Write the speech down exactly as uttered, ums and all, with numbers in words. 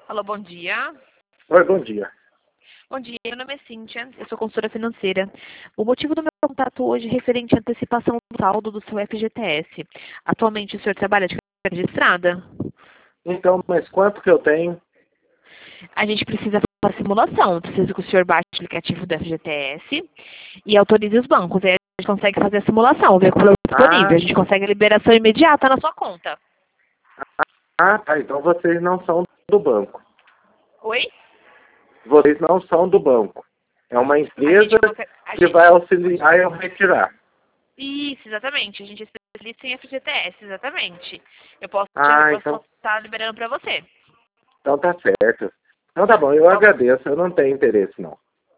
Alô, bom dia. Oi, bom dia. Bom dia, meu nome é Cíntia, eu sou consultora financeira. O motivo do meu contato hoje é referente à antecipação do saldo do seu F G T S. Atualmente o senhor trabalha de carteira registrada? Então, mas quanto que eu tenho? A gente precisa fazer uma simulação, precisa que o senhor baixe o aplicativo do F G T S e autorize os bancos. Aí a gente consegue fazer a simulação, ver qual é o Ah, disponível. A gente consegue a liberação imediata na sua conta. ah, tá. Então vocês não são do banco. Oi? Vocês não são do banco. É uma A empresa gente, consegue- a que gente vai auxiliar eu retirar. Isso, exatamente. A gente é especialista em F G T S, exatamente. Eu posso Ah, eu então, posso estar liberando para você. então tá certo. Então tá bom, eu Qual- agradeço. Eu não tenho interesse, não.